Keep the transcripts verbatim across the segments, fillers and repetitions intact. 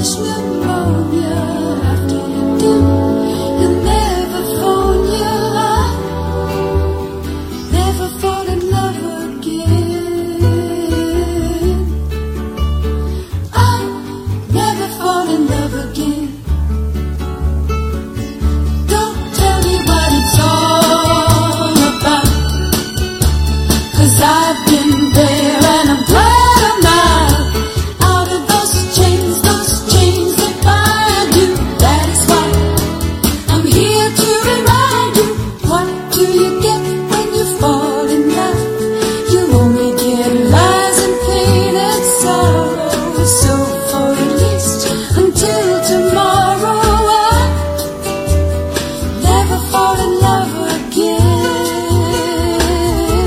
catch pneumonia after you do. You'll never phone you. Never fall in love again. I'll never fall in love again. Don't tell me what it's all about, 'cause I've been there and I'm glad I'm out, out of those chains, those chains that bind you. That is why I'm here to remind you. What do you get when you fall in love? You only get lies and pain and sorrow. So for at least until tomorrow, I'll never fall in love again.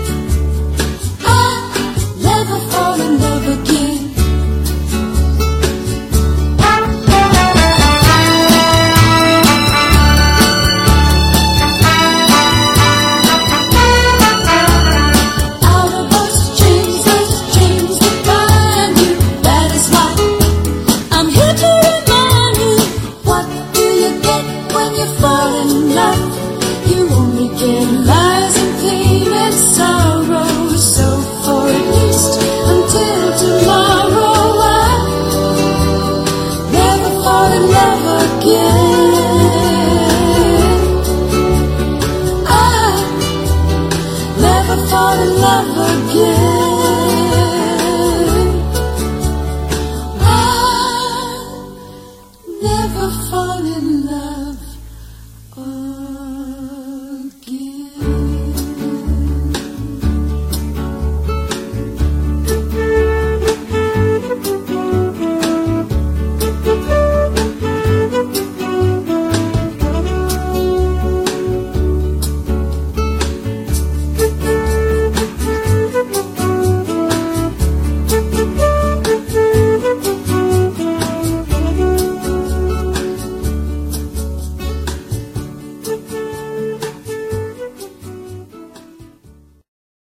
I'll never fall in love again. Out of those chains, those chains that bind you. That is why I'm here to remind you. What do you get when you fall in love? You only get lies and pain and sorrow. So for at least until tomorrow, I'll never fall in love again.